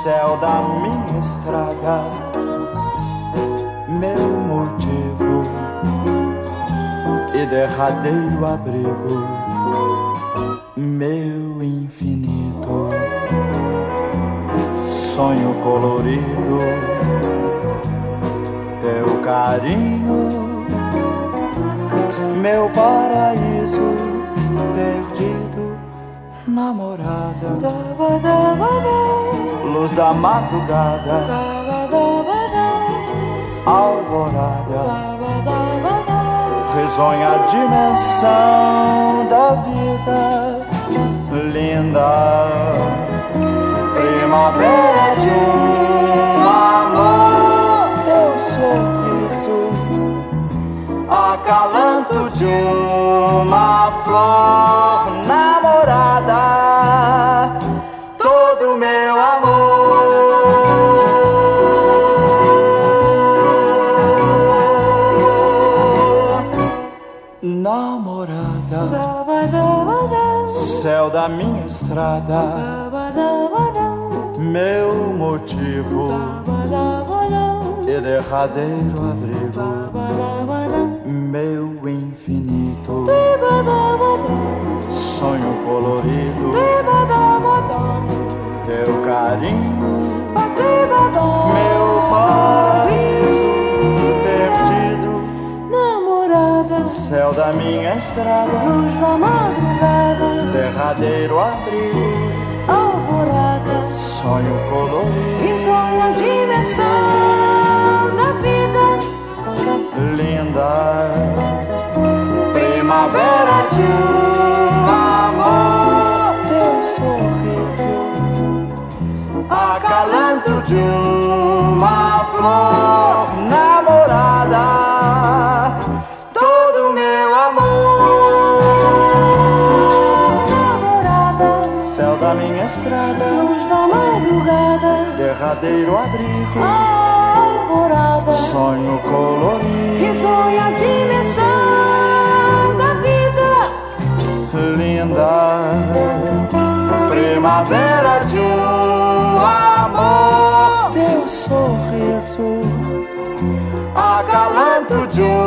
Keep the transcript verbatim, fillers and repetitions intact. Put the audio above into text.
céu da minha estrada, meu motivo e derradeiro abrigo, meu infinito sonho colorido, teu carinho, meu paraíso perdido, namorada, luz da madrugada, alvorada, risonha a dimensão da vida, linda primavera de um amor, teu sorriso, acalanto de uma flor, namorada, todo meu amor. Namorada, céu da minha estrada, meu motivo e derradeiro abrigo, meu infinito sonho colorido, teu carinho, meu paraíso perdido, namorada, céu da minha estrada, luz da madrugada, derradeiro abrigo, alvorada, sonho colorido, e sonho a dimensão da vida, linda primavera de um amor, teu sorriso, acalanto de uma flor, namorada, todo meu amor. namorada, Céu da minha estrada, luz da madrugada, derradeiro abrigo, alvorada, sonho colorido, e sonho a dimensão da vida, linda primavera de um amor, teu sorriso, acalanto de um